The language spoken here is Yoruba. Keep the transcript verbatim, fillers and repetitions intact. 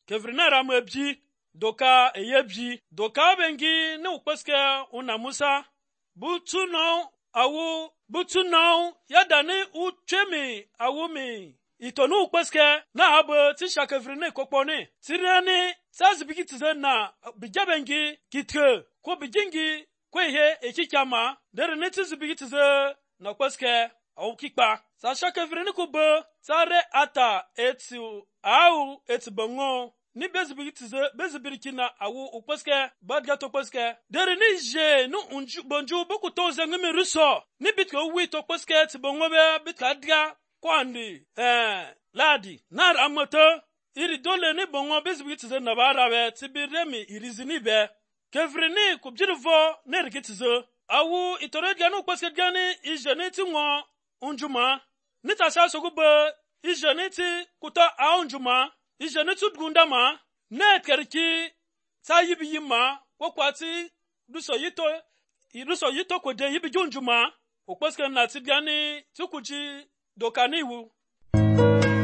kevrina ramebji doka eyebji doka bengi ne ukpeske una Musa butu no awu butu no yada ne uchemi awu mi itonu ukpeske na abu tisha kevrina kokpone tirani sazibiki tizena bijabengi kitke ko bijingi ko ihe ekikama dere ne tizibiki tize na ukpeske awu kikpa sa shakevrina ko be sare ata etu au etu bongo ni bezibiri tize bezibiri kina awu ukpeske badga to peske dere ni je nu unju bonju boku to zengmi ruso ni bitko wi to peske ti bongo be bitka dga kwandi eh ladi nar amoto iri dole ni bongo bezibiri tize na barabe tibiremi irizini be kevrini kubjirvo ne rigitize awu itorega nu peske gani ijeni ti won unjuma nita sa sogube ijeniti kuta aunjuma ijeniti gundama net kerki sayibi yima wokwati duso yito iruso yito ko de yibi junjuma okweske na tigani tukuji dokaniwu